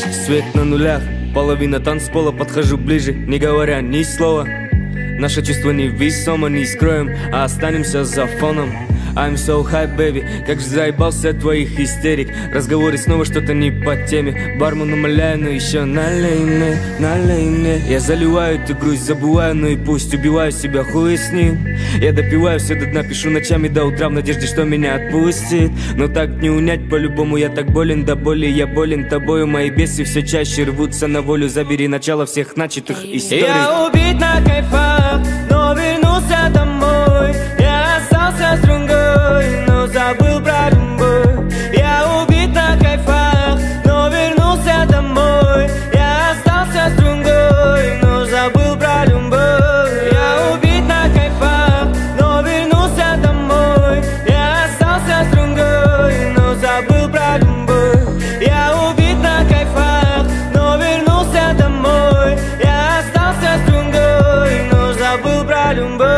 Свет на нулях, половина танцпола, подхожу ближе, не говоря ни слова. Наше чувство невесомо, не скроем, а останемся за фоном. I'm so high, baby, как же заебался от твоих истерик. Разговоры снова что-то не по теме. Бармен умоляю, но еще налей мне. Я заливаю эту грусть, забываю, ну и пусть. Убиваю себя, хуй с ним. Я допиваю все до дна, пишу ночами до утра в надежде, что меня отпустит. Но так не унять по-любому, я так болен до боли. Я болен тобою, мои бесы все чаще рвутся на волю. Забери начало всех начатых историй. Я убит на кайфах, но вернулся домой. Я остался с другой, но забыл про любовь. Я убит на кайфах, но вернулся домой. Я остался с другой, но забыл про любовь. Я убит на кайфах, но вернулся домой. Я остался с другой, но забыл про любовь. Я убит на кайфах, но вернулся домой. Я остался с другой, но забыл про любовь.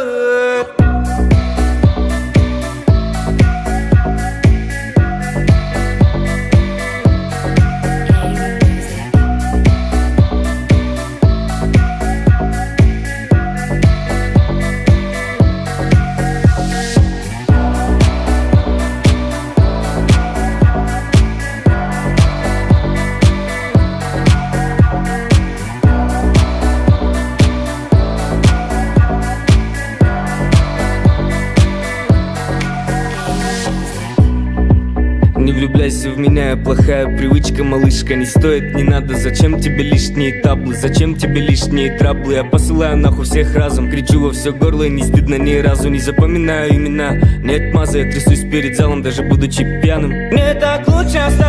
Не влюбляйся в меня, плохая привычка, малышка. Не стоит, не надо, зачем тебе лишние таблы? Зачем тебе лишние траблы? Я посылаю нахуй всех разом, кричу во все горло и не стыдно ни разу. Не запоминаю имена, нет маза, я трясусь перед залом, даже будучи пьяным. Мне так лучше остаться